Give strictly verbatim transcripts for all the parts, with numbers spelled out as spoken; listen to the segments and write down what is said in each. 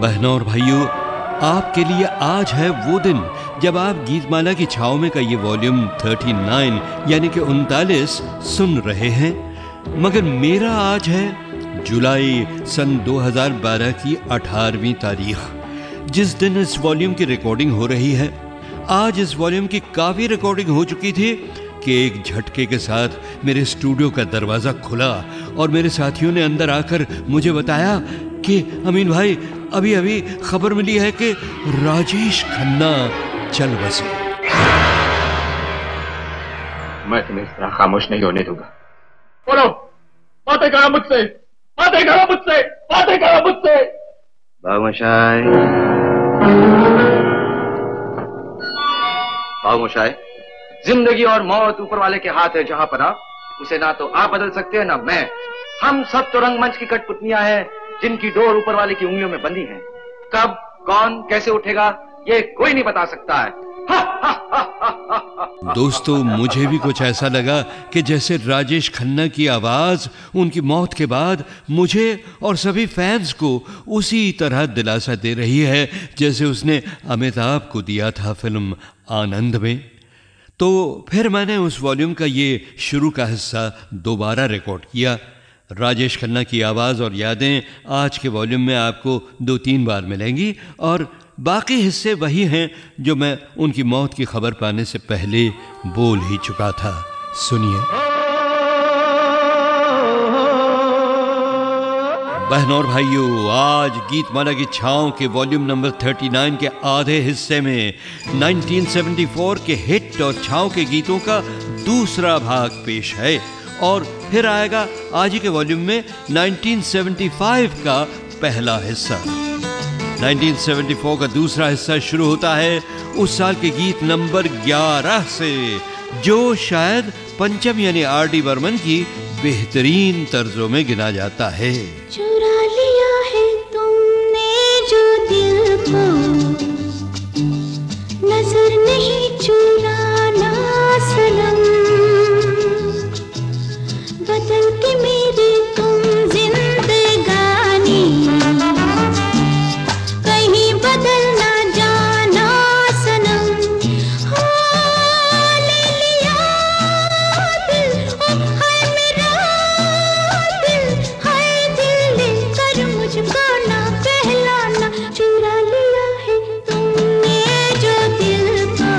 बहनों और भाइयों, आपके लिए आज है वो दिन जब आप गीतमाला की छाँव में का ये वॉल्यूम उनतालीस यानी कि उनतालीस सुन रहे हैं। मगर मेरा आज है जुलाई सन दो हज़ार बारह की अठारहवीं तारीख, जिस दिन इस वॉल्यूम की रिकॉर्डिंग हो रही है। आज इस वॉल्यूम की काफ़ी रिकॉर्डिंग हो चुकी थी कि एक झटके के साथ मेरे स्टूडियो का दरवाज़ा खुला और मेरे साथियों ने अंदर आकर मुझे बताया कि अमीन भाई, अभी अभी खबर मिली है कि राजेश खन्ना चल बसे। मैं तुम्हें इस तरह खामोश नहीं होने दूंगा। बोलो, बातें करो मुझसे, बातें करो मुझसे, बातें करो मुझसे। बाबूमशाई, बाबूमशाई, जिंदगी और मौत ऊपर वाले के हाथ है जहां पना, उसे ना तो आप बदल सकते हैं ना मैं। हम सब तो रंगमंच की कठपुतलियां हैं जिनकी डोर ऊपर वाले की उंगलियों में बंधी है। कब, कौन, कैसे उठेगा ये कोई नहीं बता सकता है। हा, हा, हा, हा, हा, हा। दोस्तों, मुझे भी कुछ ऐसा लगा कि जैसे राजेश खन्ना की आवाज उनकी मौत के बाद मुझे और सभी फैंस को उसी तरह दिलासा दे रही है जैसे उसने अमिताभ को दिया था फिल्म आनंद में। तो फिर मैंने उस वॉल्यूम का ये शुरू का हिस्सा दोबारा रिकॉर्ड किया। राजेश खन्ना की आवाज़ और यादें आज के वॉल्यूम में आपको दो तीन बार मिलेंगी और बाकी हिस्से वही हैं जो मैं उनकी मौत की खबर पाने से पहले बोल ही चुका था। सुनिए। बहनों और भाइयों, आज गीतमाला की छाँव के वॉल्यूम नंबर उनतालीस के आधे हिस्से में उन्नीस सौ चौहत्तर के हिट और छाँव के गीतों का दूसरा भाग पेश है और फिर आएगा आज ही के वॉल्यूम में उन्नीस सौ पचहत्तर का पहला हिस्सा। उन्नीस सौ चौहत्तर का दूसरा हिस्सा शुरू होता है उस साल के गीत नंबर ग्यारह से, जो शायद पंचम यानी आर डी बर्मन की बेहतरीन तर्जों में गिना जाता है। चुरा लिया है तुमने जो दिल को, नजर नहीं चुराना सनम, बदल के मेरी तुम जिंदगानी, कहीं बदल ना जाना सनम। हाँ, ले लिया दिल, ओ हाय मेरा दिल, हाय दिल लेकर मुझको ना कहलाना। चुरा लिया है तुमने जो दिल को,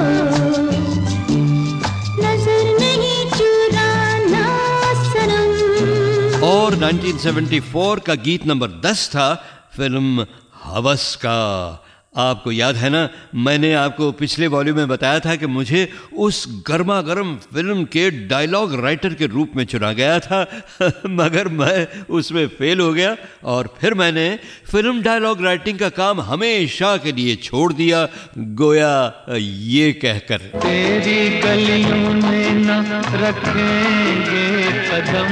नजर नहीं चुराना सनम। और उन्नीस सौ चौहत्तर का गीत नंबर दस था फिल्म हवस का। आपको याद है ना, मैंने आपको पिछले वॉल्यूम में बताया था कि मुझे उस गर्मा गर्म फिल्म के डायलॉग राइटर के रूप में चुना गया था मगर मैं उसमें फेल हो गया और फिर मैंने फिल्म डायलॉग राइटिंग का काम हमेशा के लिए छोड़ दिया, गोया ये कहकर, तेरी गलियों में न रखेंगे कदम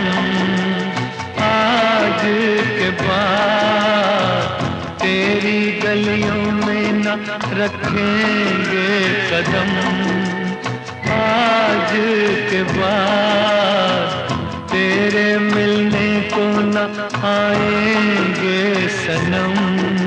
आज के बाद, तेरी गलियों में न रखेंगे कदम आज के बाद, तेरे मिलने को न आएंगे सनम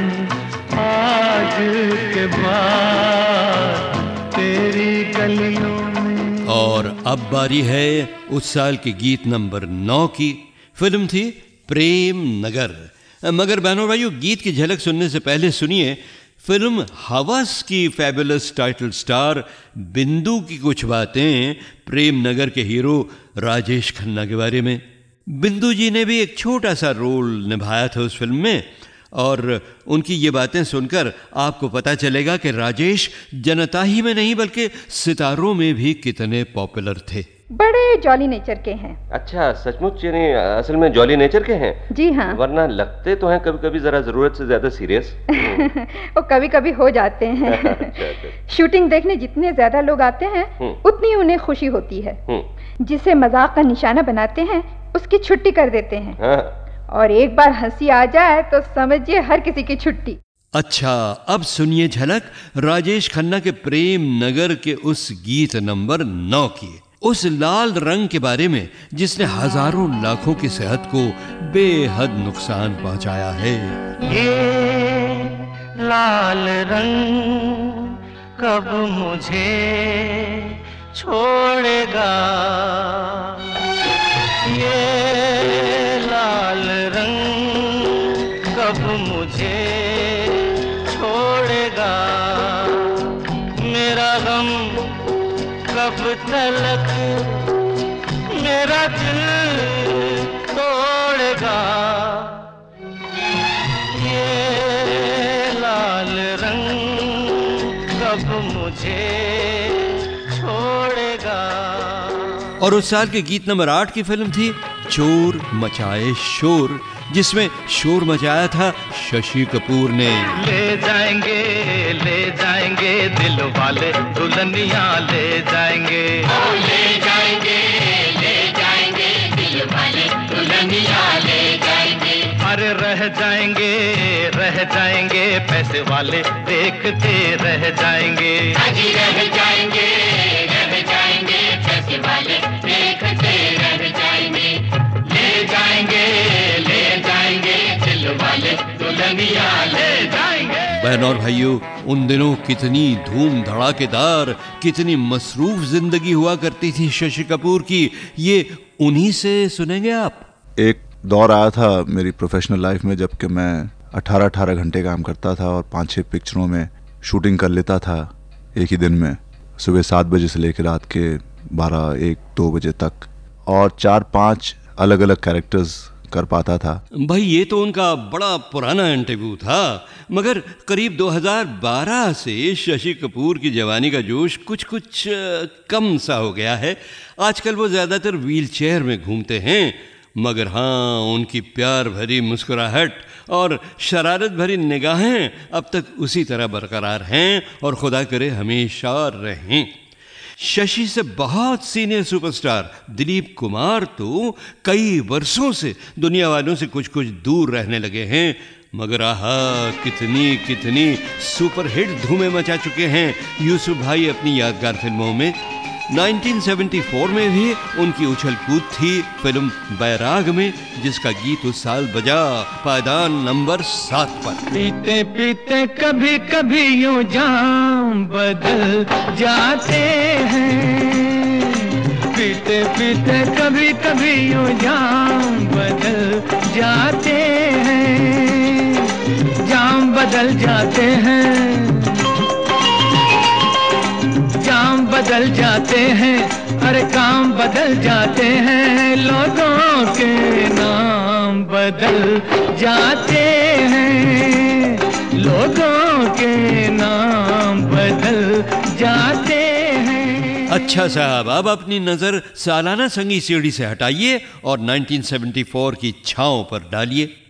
आज के बाद, तेरी गलियों में। और अब बारी है उस साल के गीत नंबर नौ की। फिल्म थी प्रेम नगर। मगर बहनों भाइयों, गीत की झलक सुनने से पहले सुनिए फिल्म हवस की फैबुलस टाइटल स्टार बिंदु की कुछ बातें प्रेम नगर के हीरो राजेश खन्ना के बारे में। बिंदु जी ने भी एक छोटा सा रोल निभाया था उस फिल्म में और उनकी ये बातें सुनकर आपको पता चलेगा कि राजेश जनता ही में नहीं बल्कि सितारों में भी कितने पॉपुलर थे। बड़े जॉली नेचर के हैं। अच्छा, सचमुच यानी असल में जॉली नेचर के हैं? जी हाँ। वरना लगते तो हैं कभी कभी जरा जरूरत से ज्यादा सीरियस। वो कभी कभी हो जाते हैं। शूटिंग देखने जितने ज्यादा लोग आते हैं उतनी उन्हें खुशी होती है। जिसे मजाक का निशाना बनाते हैं उसकी छुट्टी कर देते हैं। हाँ। और एक बार हंसी आ जाए तो समझिए हर किसी की छुट्टी। अच्छा, अब सुनिए झलक राजेश खन्ना के प्रेम नगर के उस गीत नंबर नौ की, उस लाल रंग के बारे में जिसने हजारों लाखों की सेहत को बेहद नुकसान पहुंचाया है। ये लाल रंग कब मुझे छोड़ेगा, ये लाल रंग कब मुझे छोड़ेगा, मेरा गम कब तलक मेरा दिल तोड़ेगा, ये लाल रंग कब मुझे छोड़ेगा। और उस साल के गीत नंबर आठ की फिल्म थी चोर मचाए शोर, जिसमें शोर मचाया था शशि कपूर ने। ले जाएंगे ले जाएंगे दिल वाले दुल्हनिया ले जाएंगे, ओ ले जाएंगे ले जाएंगे दिल वाले दुल्हनिया ले जाएंगे, अरे रह जाएंगे रह जाएंगे पैसे वाले देखते रह जाएंगे, अजी रह जाएंगे रह जाएंगे पैसे वाले देखते रह जाएंगे, ले जाएंगे ले जाएंगे दिल वाले दुल्हनिया ले जाएंगे। बहनों और भाइयों, उन दिनों कितनी धूम धड़ाकेदार, कितनी मसरूफ जिंदगी हुआ करती थी शशि कपूर की, ये उन्हीं से सुनेंगे आप। एक दौर आया था मेरी प्रोफेशनल लाइफ में जबकि मैं अठारह अठारह घंटे काम करता था और पाँच छः पिक्चरों में शूटिंग कर लेता था एक ही दिन में, सुबह सात बजे से लेकर रात के बारह एक दो बजे तक, और चार पांच अलग अलग कैरेक्टर्स कर पाता था। भाई ये तो उनका बड़ा पुराना इंटरव्यू था, मगर करीब दो हज़ार बारह से शशि कपूर की जवानी का जोश कुछ कुछ कम सा हो गया है। आजकल वो ज़्यादातर व्हील चेयर में घूमते हैं, मगर हाँ, उनकी प्यार भरी मुस्कुराहट और शरारत भरी निगाहें अब तक उसी तरह बरकरार हैं और खुदा करे हमेशा रहें। शशि से बहुत सीनियर सुपरस्टार दिलीप कुमार तो कई वर्षों से दुनिया वालों से कुछ कुछ दूर रहने लगे हैं, मगर आहा कितनी कितनी सुपरहिट धूमें मचा चुके हैं यूसुफ भाई अपनी यादगार फिल्मों में। उन्नीस सौ चौहत्तर में भी उनकी उछल कूद थी फिल्म बैराग में, जिसका गीत उस साल बजा पायदान नंबर सात पर। पीते पीते कभी कभी यूं जाम बदल जाते हैं, पीते पीते कभी कभी यूं जाम बदल जाते हैं, जाम बदल जाते हैं, जाम बदल जाते हैं, अरे काम बदल जाते हैं, लोगों के नाम बदल जाते हैं, लोगों के नाम बदल जाते हैं। अच्छा साहब, अब अपनी नजर सालाना संगीत सीढ़ी से हटाइए और उन्नीस सौ चौहत्तर की छांव पर डालिए।